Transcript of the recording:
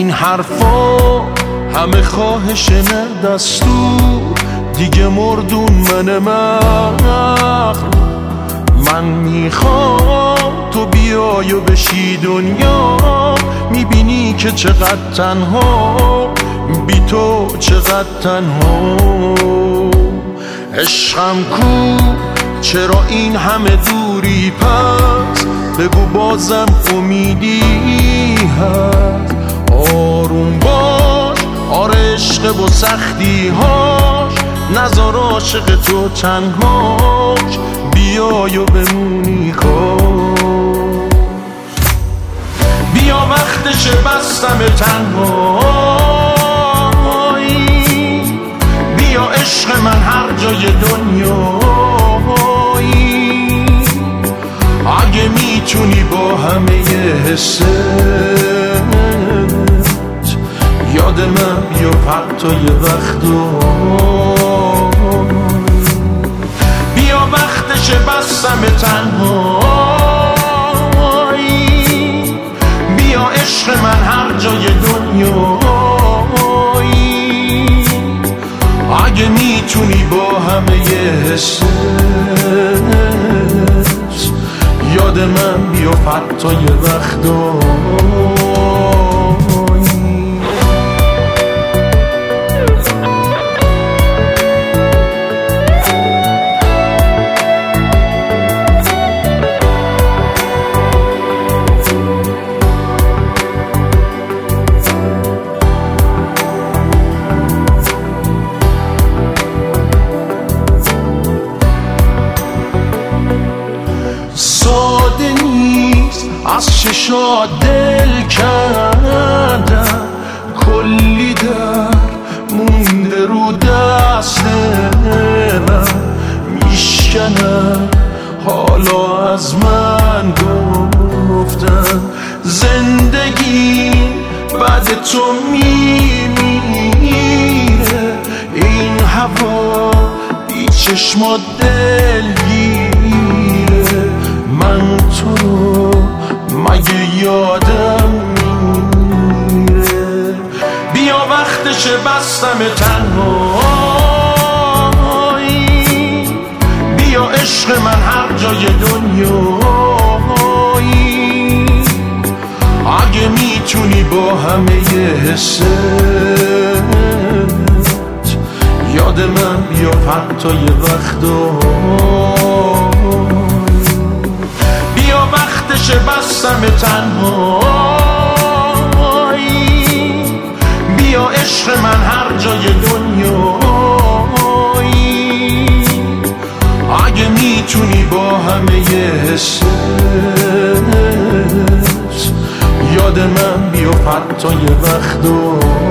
این حرفا همه خواهش نه دستور، دیگه مردون من مغرور. من میخوام تو بیای و بشی دنیا، میبینی که چقدر تنها، بی تو چقدر تنها. عشقم کو چرا این همه دوری، پس بگو بازم امیدی هست. آروم باش آره عشق و سختی هاش، نذار عاشق تو تنهاش، بیای و بمونی کاش. بیا وقتش بستم تنهایی، بیا عشق من هر جای دنیایی. اگه میتونی با همه حست یاد من بیا حتی یه وقتا. بیا وقتش بستم تنهایی، بیا عشق من هر جای دنیایی. اگه میتونی با همه حست یاد من بیا حتی یه وقتا. ساده نیست از چشات دل کردم، کلی در مونده رو دست من، میشکنم حالا از من گفتن. زندگی بعد تو میمیره، این هوا بی چشمات دلگیره. من تو رو مگه یادم میره؟ بیا وقتش بستم تنهایی، بیا عشق من هر جای دنیایی. اگه میتونی با همه حست یاد من بیا حتی یه وقتا. بیا وقتش بستم تنهایی، بیا عشق من هر جای دنیایی. اگه میتونی با همه حست یاد من بیا حتی یه وقتا.